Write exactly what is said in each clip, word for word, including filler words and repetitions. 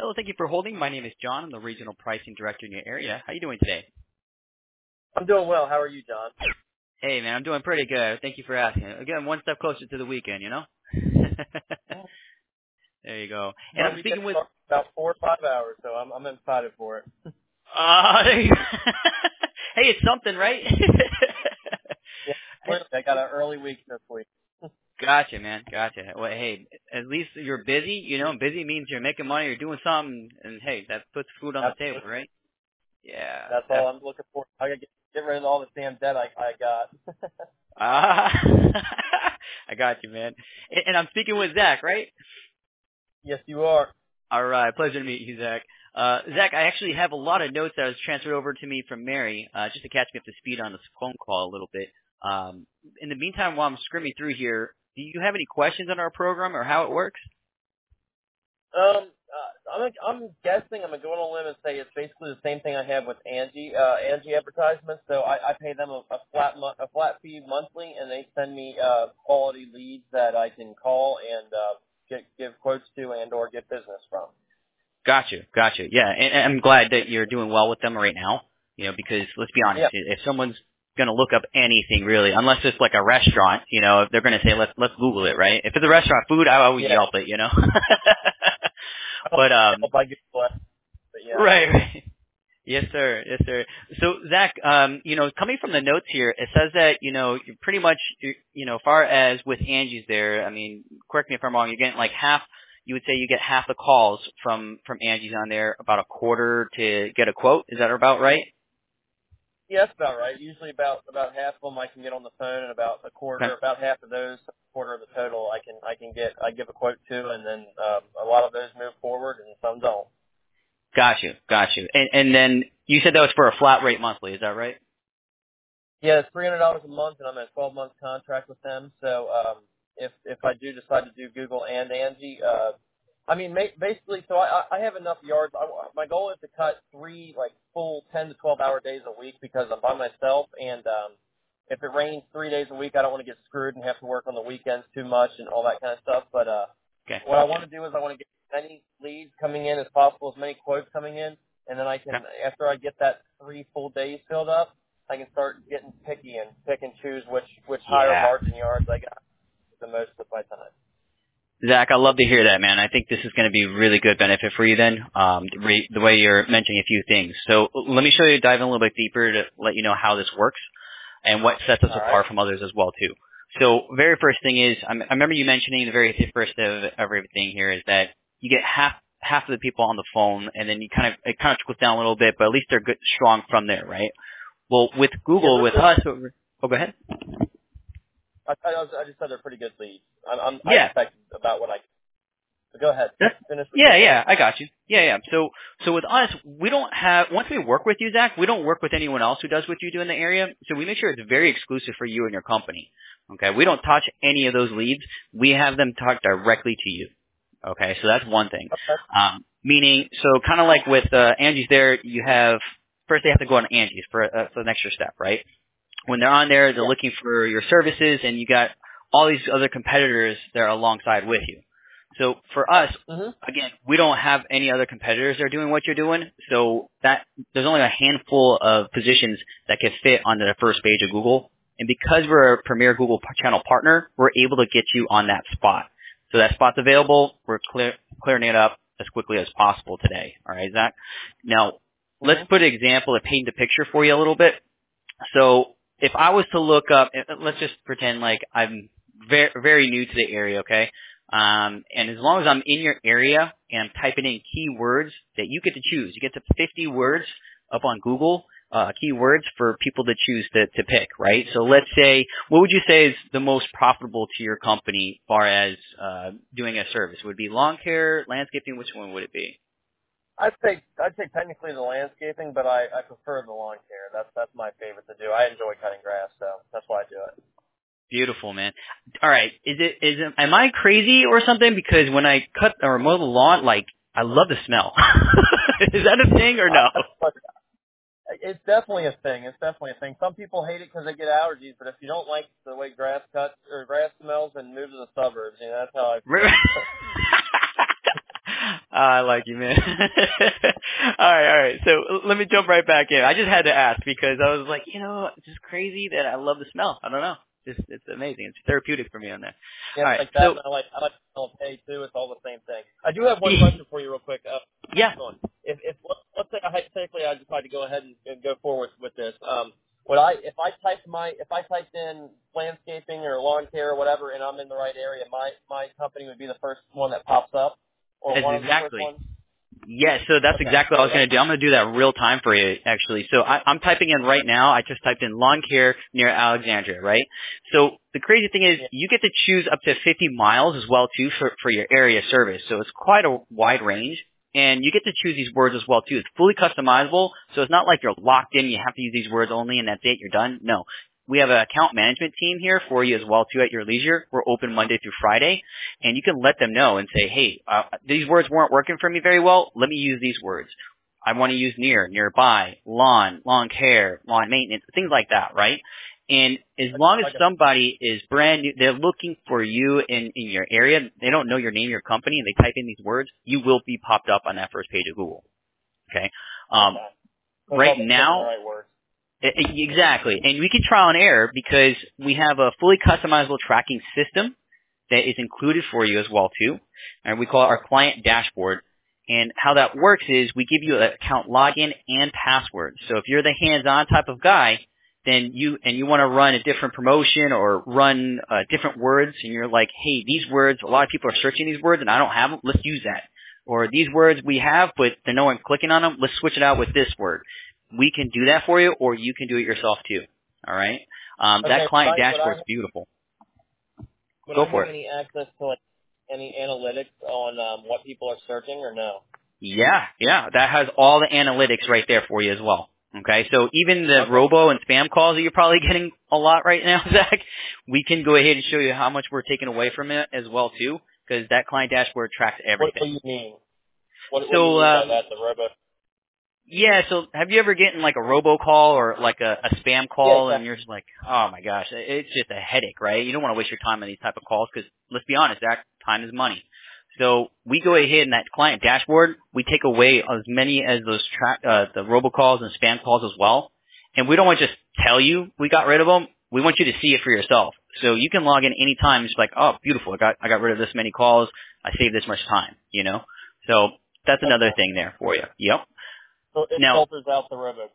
Hello, thank you for holding. My name is John. I'm the Regional Pricing Director in your area. How are you doing today? I'm doing well. How are you, John? Hey, man, I'm doing pretty good. Thank you for asking. Again, one step closer to the weekend, you know? There you go. And My I'm weekend speaking with... starts in about four or five hours, so I'm I'm excited for it. Uh, there you go. Hey, it's something, right? Yeah, clearly, I got an early week this week. Gotcha, man. Gotcha. Well, hey, at least you're busy. You know, busy means you're making money, you're doing something, and hey, that puts food on the Absolutely. table, right? Yeah. That's all I'm looking for. I gotta get, get rid of all the damn debt I I got. Ah, I got you, man. And, and I'm speaking with Zach, right? Yes, you are. All right, pleasure to meet you, Zach. Uh, Zach, I actually have a lot of notes that was transferred over to me from Mary, uh, just to catch me up to speed on this phone call a little bit. Um, in the meantime, while I'm skimming through here, do you have any questions on our program or how it works? Um, uh, I'm I'm guessing I'm gonna go on a limb and say it's basically the same thing I have with Angie uh, Angie advertisements. So I, I pay them a, a flat mo- a flat fee monthly, and they send me uh, quality leads that I can call and uh, get give quotes to and or get business from. Gotcha, gotcha. Yeah, and, and I'm glad that you're doing well with them right now. You know, because let's be honest, Yeah. if someone's going to look up anything really, unless it's like a restaurant, you know, they're going to say let's let's Google it, right? If it's a restaurant food, I always Yeah. Yelp it, you know. I don't But um, hope I get blessed, but yeah. right, right. Yes, sir. Yes, sir. So, Zach, um, you know, coming from the notes here, it says that, you know, you're pretty much, you you know, far as with Angie's there, I mean, correct me if I'm wrong, you're getting like half, you would say you get half the calls from, from Angie's on there, about a quarter to get a quote. Is that about right? Yeah, that's about right. Usually about about half of them I can get on the phone, and about a quarter, Okay. or about half of those, a quarter of the total, I can I can get I give a quote to, and then um, a lot of those move forward, and some don't. Got you. Got you. And, and then you said that was for a flat rate monthly. Is that right? Yeah, it's three hundred dollars a month, and I'm in a twelve month contract with them. So um, if if I do decide to do Google and Angie, uh, I mean ma- basically, so I I have enough yards. I, my goal is to cut three like full ten to twelve hour days a week because I'm by myself, and um, if it rains three days a week, I don't want to get screwed and have to work on the weekends too much and all that kind of stuff. But uh, Okay. what I want to do is I want to get as many leads coming in as possible, as many quotes coming in, and then I can, Okay. after I get that three full days filled up, I can start getting picky and pick and choose which which higher Yeah. margin yards I got the most of my time. Zach, I love to hear that, man. I think this is going to be really good benefit for you then, um, re- the way you're mentioning a few things. So let me show you, dive in a little bit deeper to let you know how this works and what sets us All right. apart from others as well, too. So very first thing is, I I remember you mentioning the very first of everything here is that you get half half of the people on the phone, and then you kind of, it kind of trickles down a little bit, but at least they're good, strong from there, right? Well, with Yeah, Google, they're, with they're, us, oh, go ahead. I, I, was- I just said they're pretty good leads. I'm, I'm, I Yeah. expect about what I. But go ahead. That's, Finish what you're yeah, saying. yeah, I got you. Yeah, yeah. So, so with us, we don't have, once we work with you, Zach, we don't work with anyone else who does what you do in the area. So we make sure it's very exclusive for you and your company. Okay. We don't touch any of those leads. We have them talk directly to you. Okay. So that's one thing. Okay. Um, meaning, so kind of like with, uh, Angie's there, you have, first they have to go on Angie's for, uh, for the extra step, right? When they're on there, they're Yeah. looking for your services and you got all these other competitors there alongside with you. So for us, Mhm. again, we don't have any other competitors that are doing what you're doing. So that there's only a handful of positions that can fit onto the first page of Google. And because we're a premier Google channel partner, we're able to get you on that spot. So that spot's available. We're clear, clearing it up as quickly as possible today. All right, Zach? Now, let's Mhm. put an example to paint the picture for you a little bit. So if I was to look up, let's just pretend like I'm very, very new to the area, okay? Um, and as long as I'm in your area and I'm typing in keywords that you get to choose, you get to fifty words up on Google, uh, keywords for people to choose to, to pick, right? So let's say, what would you say is the most profitable to your company as far as uh, doing a service? Would it be lawn care, landscaping? Which one would it be? I'd say I'd say technically the landscaping, but I, I prefer the lawn care. That's that's my favorite to do. I enjoy cutting grass, so that's why I do it. Beautiful, man. All right, is it is it, am I crazy or something? Because when I cut or mow the lawn, like I love the smell. Is that a thing or no? I, it's definitely a thing. It's definitely a thing. Some people hate it because they get allergies, but if you don't like the way grass cuts or grass smells, then move to the suburbs. You know, that's how I feel. I like you, man. all right, all right. So let me jump right back in. I just had to ask because I was like, you know, it's just crazy that I love the smell. I don't know. It's, it's amazing. It's therapeutic for me on there. Yeah, All right. like that. So, And I like I like the smell of hay too. It's all the same thing. I do have one question for you, real quick. Uh, yeah. on. If if let's say hypothetically I decide to go ahead and, and go forward with this, um, would I if I typed my if I typed in landscaping or lawn care or whatever, and I'm in the right area, my my company would be the first one that pops up, or That's one of the first exactly. ones. Yeah, so that's Okay. exactly what I was going to do. I'm going to do that real time for you, actually. So I, I'm typing in right now. I just typed in lawn care near Alexandria, right? So the crazy thing is Yeah. you get to choose up to fifty miles as well, too, for, for your area service. So it's quite a wide range. And you get to choose these words as well, too. It's fully customizable, so it's not like you're locked in. You have to use these words only, and that's it. You're done. No. We have an account management team here for you as well, too, at your leisure. We're open Monday through Friday. And you can let them know and say, hey, uh, these words weren't working for me very well. Let me use these words. I want to use near, nearby, lawn, lawn care, lawn maintenance, things like that, right? And as long as somebody is brand new, they're looking for you in, in your area, they don't know your name, your company, and they type in these words, you will be popped up on that first page of Google. Okay? Um, okay. right now, the right words. Exactly. And we can trial and error because we have a fully customizable tracking system that is included for you as well too. And we call it our client dashboard. And how that works is we give you an account login and password. So if you're the hands-on type of guy, then you, and you want to run a different promotion or run uh, different words and you're like, hey, these words, a lot of people are searching these words and I don't have them, let's use that. Or these words we have, but there's no one clicking on them, let's switch it out with this word. We can do that for you, or you can do it yourself too. All right. Um, Okay, that client would I, dashboard would is I, beautiful. would Go I for have it. any access to like any analytics on um, what people are searching, or no? Yeah, yeah. That has all the analytics right there for you as well. Okay. So even the Okay. robo and spam calls that you're probably getting a lot right now, Zach, we can go ahead and show you how much we're taking away from it as well too, because that client dashboard tracks What do everything. you mean? What, what do you So, mean by um, that? The robot? yeah, so have you ever gotten like a robocall or like a, a spam Yeah, call and exactly. you're just like, oh my gosh, it's just a headache, right? You don't want to waste your time on these type of calls because let's be honest, Zach, time is money. So we go ahead in that client dashboard, we take away as many as those tra- uh, the robocalls and spam calls as well. And we don't want to just tell you we got rid of them. We want you to see it for yourself. So you can log in anytime. It's like, oh, beautiful. I got, I got rid of this many calls. I saved this much time, you know? So that's another Okay. thing there for you. Yep. So it Now, filters out the robot.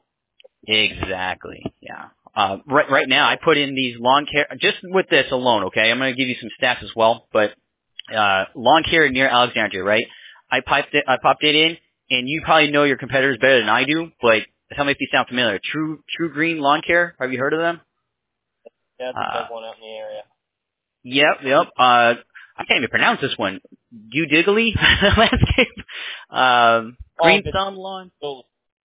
exactly. Yeah. Uh, right, right now I put in these lawn care, just with this alone, okay? I'm going to give you some stats as well, but, uh, lawn care near Alexandria, right? I piped it, I popped it in, and you probably know your competitors better than I do, but tell me if these sound familiar. True, True Green Lawn Care, have you heard of them? Yeah, it's a Uh, big one out in the area. yep, yep. Uh, I can't even pronounce this one. Udiggly Landscape, um, Oh, Green good. Thumb Lawn. So,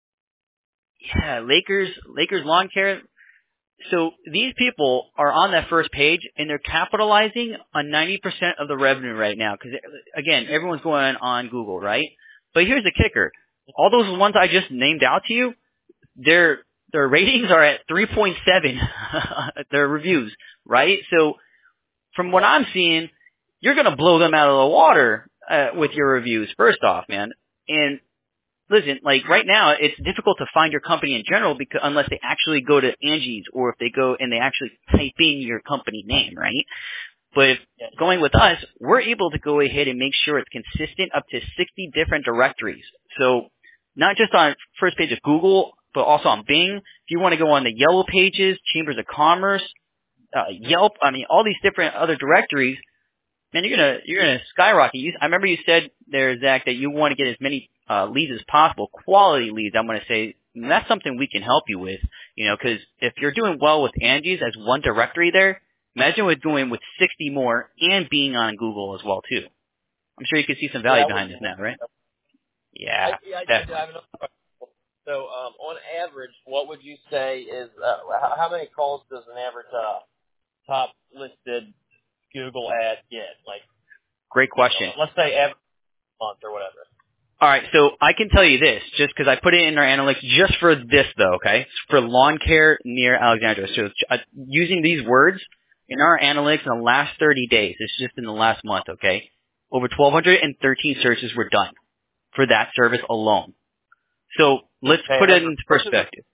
Yeah, Lakers, Lakers Lawn Care. So these people are on that first page, and they're capitalizing on ninety percent of the revenue right now. Because, again, everyone's going on Google, right? But here's the kicker. All those ones I just named out to you, their their ratings are at three point seven, their reviews, right? So from what I'm seeing, you're going to blow them out of the water uh, with your reviews, first off, man. And listen, like right now, it's difficult to find your company in general because unless they actually go to Angie's or if they go and they actually type in your company name, right? But if yeah. going with us, we're able to go ahead and make sure it's consistent up to sixty different directories. So not just on first page of Google, but also on Bing. If you want to go on the Yellow Pages, Chambers of Commerce, uh, Yelp, I mean, all these different other directories, man, you're gonna you're gonna skyrocket. You, I remember you said there, Zach, that you want to get as many uh, leads as possible, quality leads. I'm gonna say and that's something we can help you with, you know, because if you're doing well with Angie's as one directory there, imagine we're doing with sixty more and being on Google as well too. I'm sure you can see some value Yeah, behind this now, right? I, Yeah, yeah, I, I definitely. have another question. So, um, on average, what would you say is uh, how, how many calls does an average uh, top listed Google ad get? Like, Great you question. know, let's say every month or whatever. All right, so I can tell you this, just because I put it in our analytics just for this, though, okay? It's for lawn care near Alexandria. So uh, using these words in our analytics in the last thirty days, it's just in the last month, okay? Over one thousand two hundred thirteen searches were done. for that service alone. So let's Okay, put and it then into searches, perspective.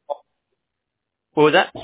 What was that?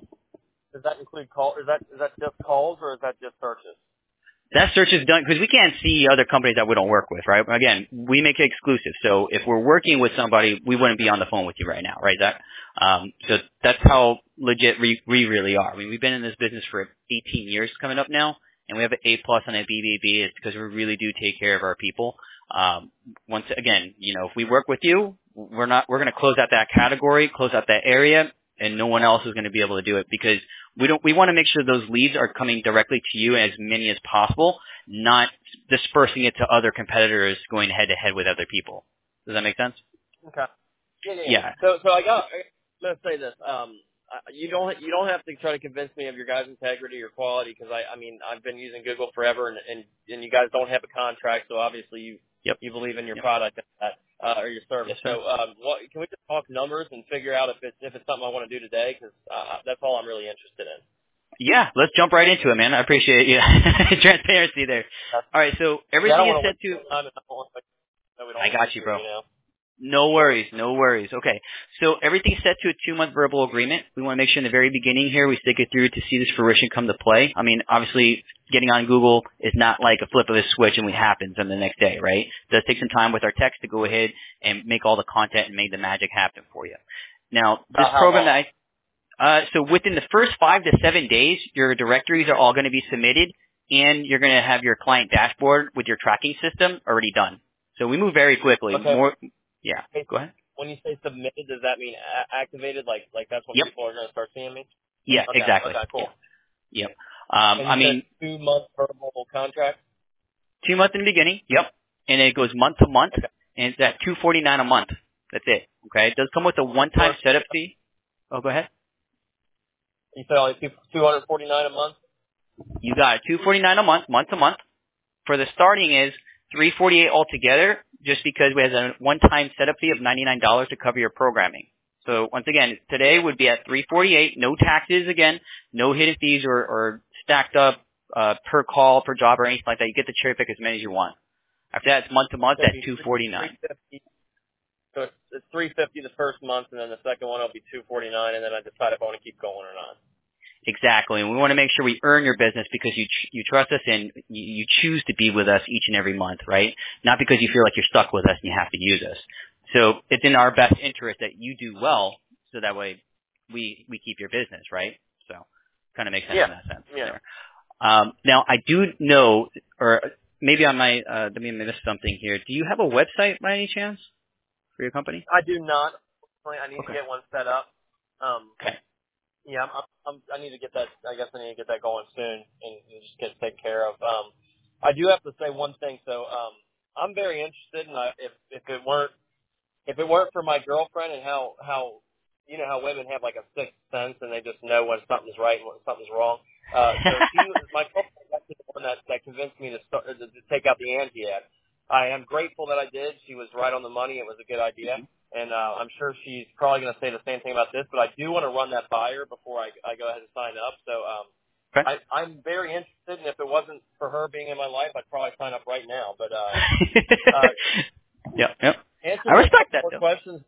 does that include call? Is that is that just calls or is that just searches? That search is done because we can't see other companies that we don't work with, right? Again, we make it exclusive. So if we're working with somebody, we wouldn't be on the phone with you right now, right, Zach? Um, so that's how legit we, we really are. I mean, we've been in this business for eighteen years coming up now, and we have an A plus on a B B B. It's because we really do take care of our people. Um, once again, you know, if we work with you, we're not we're going to close out that category, close out that area, and no one else is going to be able to do it because we don't. We want to make sure those leads are coming directly to you, as many as possible, not dispersing it to other competitors going head to head with other people. Does that make sense? Okay. Yeah, yeah. Yeah. So, so I got. Let's say this. Um, I- you don't you don't have to try to convince me of your guys' integrity or quality because I I mean I've been using Google forever and and, and you guys don't have a contract, so obviously you Yep. you believe in your Yep. product uh, or your service. Yes, sir. So um, what can we just talk numbers and figure out if it's if it's something I want to do today because uh, that's all I'm really interested in. Yeah, let's jump right into it, man. I appreciate you transparency there. All right, so Yeah, I everything don't is want to set waste to. your time and I don't want to, no, we don't I want to got waste you, your, bro. you know. No worries, no worries. Okay, so everything's set to a two-month verbal agreement. We want to make sure in the very beginning here we stick it through to see this fruition come to play. I mean, obviously, getting on Google is not like a flip of a switch and it happens on the next day, right? It does take some time with our techs to go ahead and make all the content and make the magic happen for you. Now, this Uh, how program long? that I, uh, so within the first five to seven days, your directories are all going to be submitted and you're going to have your client dashboard with your tracking system already done. So we move very quickly. Okay. More, yeah, Okay. go ahead. When you say submitted, does that mean a- activated? Like like that's when Yep. people are going to start seeing me? Yeah, Okay. exactly. Okay. Yeah. Cool. Yep. Um, And I you said mean, two month verbal contract. two months in the beginning. Yep. And it goes month to month, Okay. and it's at two forty nine a month. That's it. Okay. It does come with a one time First, setup fee. Oh, go ahead. you said only two hundred forty nine a month. You got it. Two forty nine a month, month to month. For the starting is three forty eight altogether, just because we have a one time setup fee of ninety nine dollars to cover your programming. So once again, today would be at three forty eight, no taxes again, no hidden fees or, or stacked up uh, per call, per job, or anything like that. You get to cherry pick as many as you want. After that, it's month to month So at it'd be two forty nine. three fifty. So it's, it's three fifty the first month, and then the second one will be two forty nine, and then I decide if I want to keep going or not. Exactly, and we want to make sure we earn your business because you tr- you trust us and you, you choose to be with us each and every month, right? Not because you feel like you're stuck with us and you have to use us. So it's in our best interest that you do well, so that way we we keep your business, right? So kind of makes sense Yeah. in that sense Yeah. there. Um, now I do know, or maybe I might uh, let me miss something here. Do you have a website by any chance for your company? I do not. I need to Okay. get one set up. Um. Okay. Yeah. I'm, I'm. I need to get that. I guess I need to get that going soon and, and just get it taken care of. Um. I do have to say one thing. So um. I'm very interested in uh, if if it weren't if it weren't for my girlfriend and how how you know how women have like a sixth sense and they just know when something's right and when something's wrong. Uh, so she was my girlfriend was actually the one that, that convinced me to start to, to take out the Angie ad. I am grateful that I did. She was right on the money. It was a good idea, and uh, I'm sure she's probably going to say the same thing about this. But I do want to run that by her before I, I go ahead and sign up. So um, Okay. I, I'm very interested, and if it wasn't for her being in my life, I'd probably sign up right now. But uh, uh, Yep. Yep. answer I me a respect couple that more though. questions.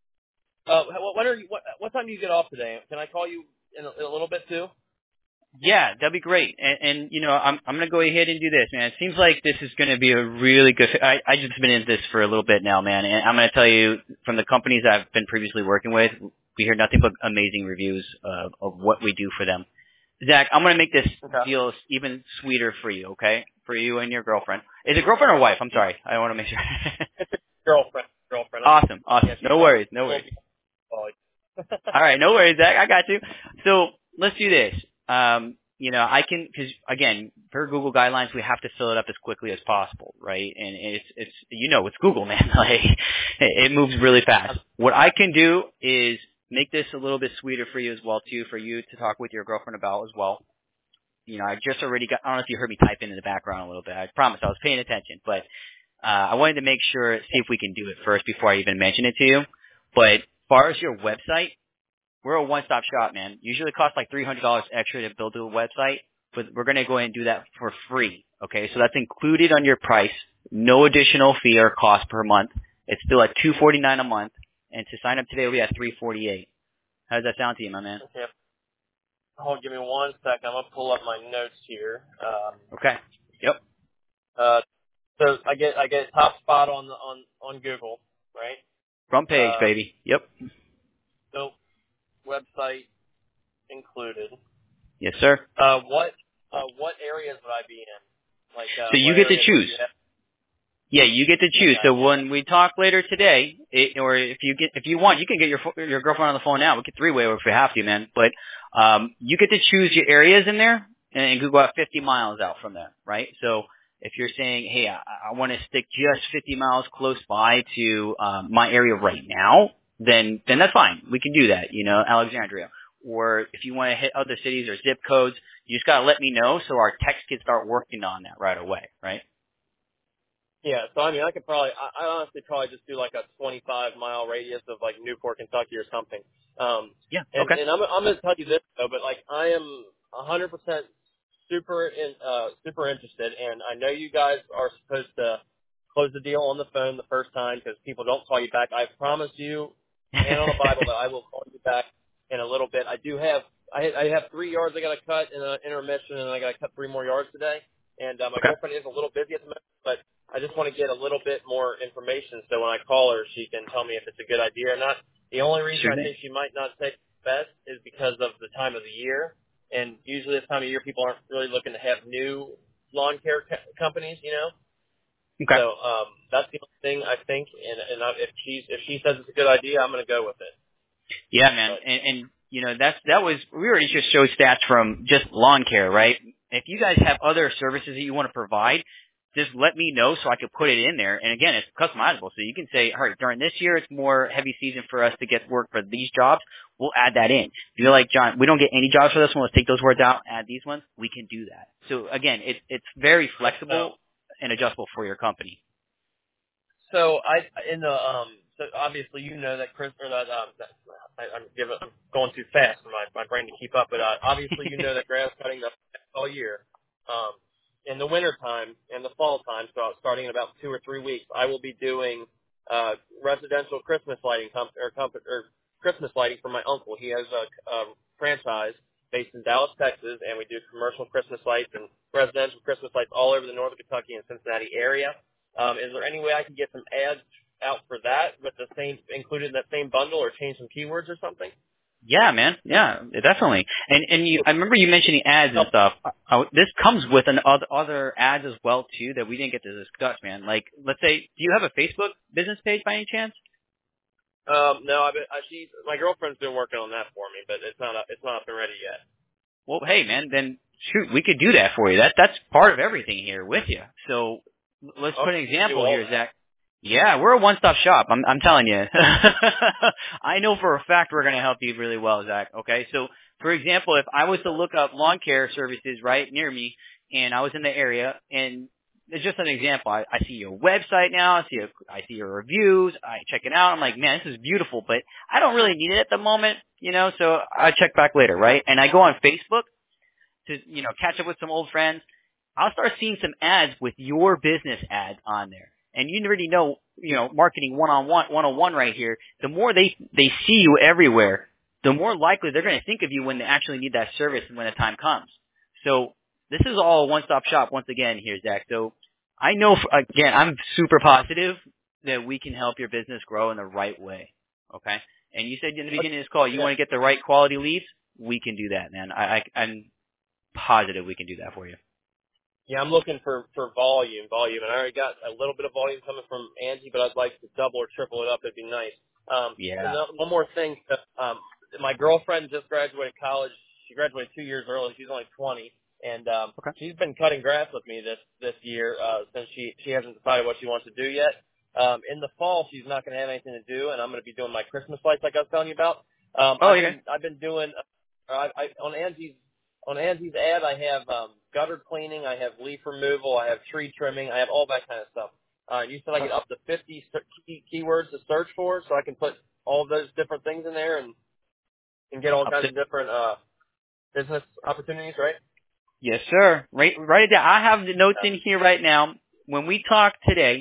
Uh, wh- when are you? What, what time do you get off today? Can I call you in a, in a little bit too? Yeah, that'd be great. And, and you know, I'm I'm gonna go ahead and do this, man. It seems like this is gonna be a really good. I I just been in this for a little bit now, man, and I'm gonna tell you from the companies I've been previously working with, we hear nothing but amazing reviews of, of what we do for them. Zach, I'm gonna make this Okay. deal even sweeter for you, okay? For you and your girlfriend. Is it girlfriend or wife? I'm sorry. I want to make sure. It's a girlfriend. Girlfriend. I'm, Awesome, awesome. yeah, she's No not. worries, no She won't worries. be calling. All right, no worries, Zach. I got you. So let's do this. Um, you know, I can because again, per Google guidelines, we have to fill it up as quickly as possible, right? And it's it's you know, it's Google, man. Like it, it moves really fast. What I can do is make this a little bit sweeter for you as well, too, for you to talk with your girlfriend about as well. You know, I just already got. I don't know if you heard me type in in the background a little bit. I promise I was paying attention, but uh, I wanted to make sure, see if we can do it first before I even mention it to you. But as far as your website, we're a one-stop shop, man. Usually it costs like three hundred dollars extra to build a website, but we're going to go ahead and do that for free, okay? So that's included on your price, no additional fee or cost per month. It's still at two forty-nine a month, and to sign up today, we'll be at three forty-eight. How does that sound to you, my man? Okay. Hold, give me one second. I'm gonna pull up my notes here. Um, Okay. Yep. uh, so I get I get top spot on the, on on Google, right? Front page, Uh, baby. Yep. so website included. Yes, sir. Uh, what uh, what areas would I be in? Like uh, So you what get to areas would choose. you have? Yeah, you get to choose. Okay. So when we talk later today, it, or if you get, if you want, you can get your pho- your girlfriend on the phone now. We can three-way if we have to, man. But um, you get to choose your areas in there, and Google out fifty miles out from there, right? So if you're saying, hey, I, I want to stick just fifty miles close by to um, my area right now, then then that's fine. We can do that, you know, Alexandria. Or if you want to hit other cities or zip codes, you just gotta let me know so our techs can start working on that right away, right? Yeah, so I mean, I could probably, I, I honestly probably just do like a twenty-five mile radius of like Newport, Kentucky or something. Um, Yeah. and, Okay. and I'm, I'm going to tell you this though, but like I am one hundred percent super, in, uh, super interested, and I know you guys are supposed to close the deal on the phone the first time because people don't call you back. I promise you, hand on the Bible, that I will call you back in a little bit. I do have, I, I have three yards I got to cut in an intermission, and I got to cut three more yards today. And uh, my Okay. girlfriend is a little busy at the moment, but I just want to get a little bit more information so when I call her, she can tell me if it's a good idea or not. The only reason Sure I thing. think she might not take best is because of the time of the year. And usually this time of year, people aren't really looking to have new lawn care co- companies, you know. Okay. So um, that's the only thing I think. And, and I, if she if she says it's a good idea, I'm going to go with it. Yeah, man. But And, and you know, that's that was we already just showed stats from just lawn care, right? If you guys have other services that you want to provide, just let me know so I can put it in there. And again, it's customizable, so you can say, all right, during this year it's more heavy season for us to get work for these jobs. We'll add that in. If you're like, John, we don't get any jobs for this one, let's take those words out, add these ones. We can do that. So again, it's it's very so flexible and adjustable for your company. So I in the um so obviously you know that Chris or that um that, I, I'm giving I'm going too fast for my my brain to keep up, but uh, obviously you know that grass cutting the all year. Um, in the winter time and the fall time, so starting in about two or three weeks, I will be doing uh residential Christmas lighting comp- or comp- or Christmas lighting for my uncle. He has a, a franchise based in Dallas, Texas, and we do commercial Christmas lights and residential Christmas lights all over the northern Kentucky and Cincinnati area. Um, is there any way I can get some ads out for that with the same included in that same bundle, or change some keywords or something? Yeah, man. Yeah, definitely. And and you, I remember you mentioning ads and stuff. Uh, this comes with an other other ads as well too that we didn't get to discuss, man. Like, let's say, do you have a Facebook business page by any chance? Um, no, I've been, I, she's my girlfriend's been working on that for me, but it's not up, it's not up and ready yet. Well, hey, man, then shoot, we could do that for you. That that's part of everything here with you. So let's put an Okay, you can do example all here, that. Zach. Yeah, we're a one-stop shop. I'm I'm telling you. I know for a fact we're going to help you really well, Zach. Okay, so for example, if I was to look up lawn care services right near me, and I was in the area, and it's just an example. I, I see your website now. I see a, I see your reviews. I check it out. I'm like, man, this is beautiful, but I don't really need it at the moment, you know. So I check back later, right? And I go on Facebook to, you know, catch up with some old friends. I'll start seeing some ads with your business ads on there. And you already know, you know, marketing one-on-one, one-on-one right here. The more they, they see you everywhere, the more likely they're going to think of you when they actually need that service when the time comes. So this is all a one-stop shop once again here, Zach. So I know, for, again, I'm super positive that we can help your business grow in the right way. Okay? And you said in the beginning of this call, you Yeah. want to get the right quality leads. We can do that, man. I, I, I'm positive we can do that for you. Yeah, I'm looking for for volume, volume, and I already got a little bit of volume coming from Angie, but I'd like to double or triple it up. It'd be nice. Um, and Yeah. the, one more thing, um, my girlfriend just graduated college. She graduated two years early. She's only twenty, and um, Okay. she's been cutting grass with me this this year uh, since she she hasn't decided what she wants to do yet. Um, in the fall, she's not going to have anything to do, and I'm going to be doing my Christmas lights like I was telling you about. Um, Oh, I've yeah. been I've been doing uh, I, I, on Angie's. On Angie's ad, I have um, gutter cleaning, I have leaf removal, I have tree trimming, I have all that kind of stuff. Uh, you said I get up to fifty ser- key, keywords to search for, so I can put all of those different things in there and, and get all Up kinds to, of different uh, business opportunities, right? yes, sir. Right, right there. I have the notes in here right now. When we talk today,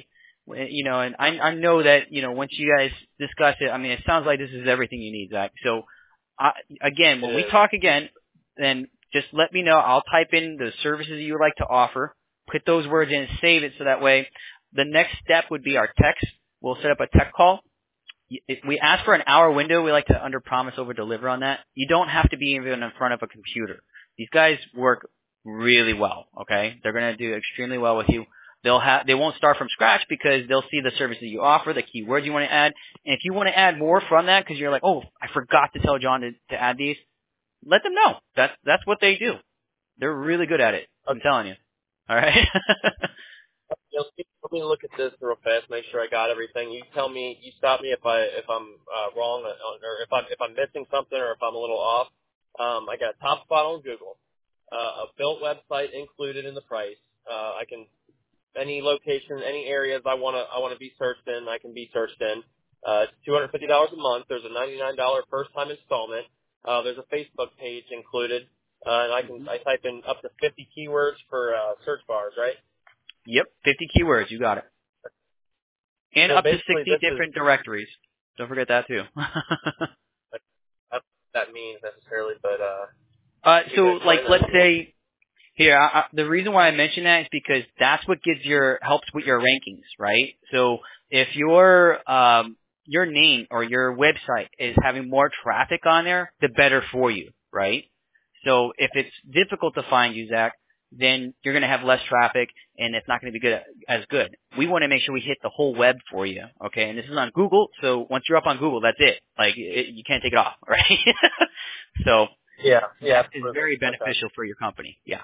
You know, and I, I know that, you know, once you guys discuss it, I mean, it sounds like this is everything you need, Zach. So, I, again, when we talk again, then just let me know. I'll type in the services you would like to offer, put those words in and save it so that way the next step would be our text. We'll set up a tech call. If we ask for an hour window, we like to under promise, over deliver on that. You don't have to be even in front of a computer. These guys work really well, okay? They're going to do extremely well with you. They'll have, they won't start from scratch because they'll see the services you offer, the keywords you want to add. And if you want to add more from that because you're like, oh, I forgot to tell John to, to add these, let them know. That's, that's what they do. They're really good at it. I'm telling you. All right? You know, let me look at this real fast, make sure I got everything. You tell me, you stop me if I if I'm uh, wrong, or if I'm if I'm missing something, or if I'm a little off. Um, I got a top spot on Google, uh, a built website included in the price. Uh, I can any location, any areas I want to I want to be searched in, I can be searched in. Uh, it's two hundred fifty dollars a month. There's a ninety-nine dollars first time installment. Uh, there's a Facebook page included, uh, and I can I type in up to fifty keywords for uh, search bars, right? Yep, fifty keywords. You got it. And So up to basically sixty this different is, directories. Don't forget that too. I don't know what that means necessarily, but uh, uh, you so, can like, explain that let's to me. say here, I, I, the reason why I mention that is because that's what gives your helps with your rankings, right? So, if your um, your name or your website is having more traffic on there, the better for you, right? So, if it's difficult to find you, Zach, then you're going to have less traffic, and it's not going to be good as good. We want to make sure we hit the whole web for you, okay? And this is on Google, so once you're up on Google, that's it. Like, it, you can't take it off, right? So, Yeah, yeah, that is absolutely. very Okay. beneficial for your company. Yeah.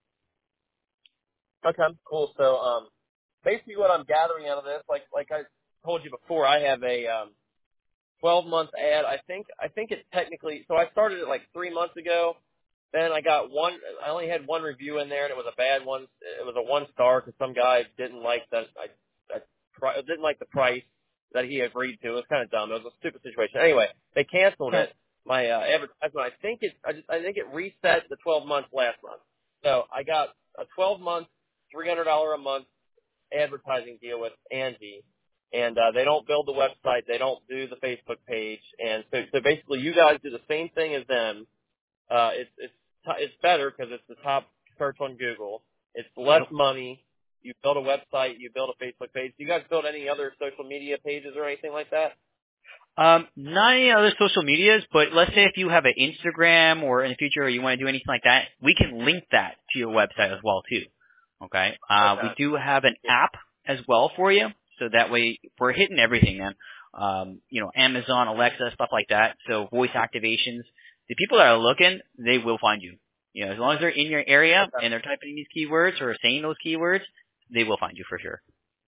Okay, cool. So, um, basically, what I'm gathering out of this, like like I told you before, I have a um, twelve month ad. I think I think it's technically. So I started it like three months ago. Then I got one. I only had one review in there, and it was a bad one. It was a one star because some guy didn't like that. I, I didn't like the price that he agreed to. It was kind of dumb. It was a stupid situation. Anyway, they canceled it. My uh, advertisement. I think it. I just. I think it reset the twelve months last month. So I got a twelve month, three hundred dollar a month advertising deal with Angie. And uh, they don't build the website. They don't do the Facebook page. And so, so basically, you guys do the same thing as them. Uh, it's it's it's better because it's the top search on Google. It's less money. You build a website. You build a Facebook page. Do you guys build any other social media pages or anything like that? Um, not any other social medias, but let's say if you have an Instagram or in the future you want to do anything like that, we can link that to your website as well too. Okay. Uh, Okay. we do have an app as well for you, so that way we're hitting everything, man. Um, you know, Amazon, Alexa, stuff like that. So voice activations. The people that are looking, they will find you. You know, as long as they're in your area Okay. and they're typing in these keywords or saying those keywords, they will find you for sure.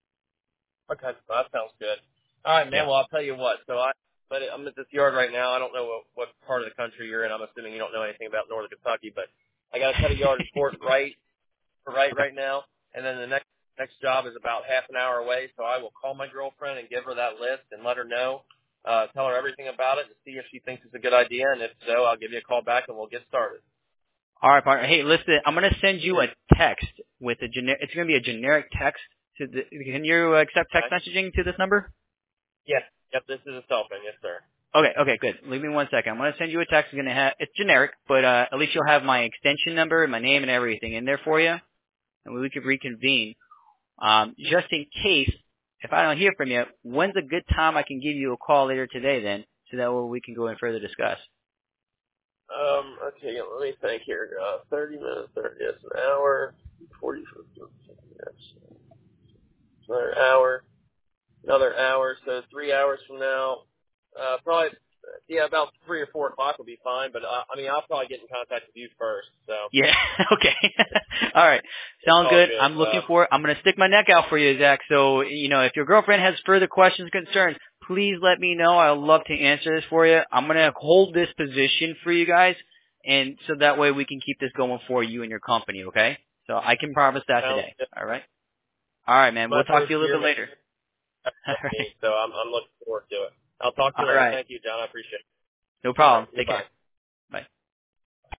Okay, well, that sounds good. All right, man. Yeah. Well, I'll tell you what. So I, but I'm at this yard right now. I don't know what, what part of the country you're in. I'm assuming you don't know anything about Northern Kentucky, but I got to cut a yard in Fort Wright, right, Okay. right now, and then the next next job is about half an hour away. So I will call my girlfriend and give her that list and let her know, uh, tell her everything about it, and see if she thinks it's a good idea. And if so, I'll give you a call back and we'll get started. All right, partner. Hey, listen, I'm going to send you a text with a generic, it's going to be a generic text to the, can you accept text Okay? messaging to this number? Yes. Yep. This is a cell phone. Yes, sir. Okay, okay, good. Leave me one second. I'm going to send you a text. It's going to have, it's generic, but, uh, at least you'll have my extension number and my name and everything in there for you. And we could reconvene. Um, just in case, if I don't hear from you, when's a good time I can give you a call later today then, so that way we can go and further discuss? Um, okay, yeah, let me think here. Uh, thirty minutes, thirty, yes, an hour, forty, yes, another hour, another hour, so three hours from now, uh, probably, yeah, about three or four o'clock will be fine, but, uh, I mean, I'll probably get in contact with you first, so. Yeah. Okay. All right. Sounds All good. good. I'm looking Uh, for it. I'm going to stick my neck out for you, Zach. So, you know, if your girlfriend has further questions, concerns, please let me know. I'd love to answer this for you. I'm going to hold this position for you guys, and so that way we can keep this going for you and your company, okay? So I can promise that sounds today. good. All right? All right, man. My We'll talk to first you a little year, bit later. All right. so I'm, I'm looking forward to it. I'll talk to you All later. right. Thank you, John. I appreciate it. No All right. problem. Take Goodbye. care.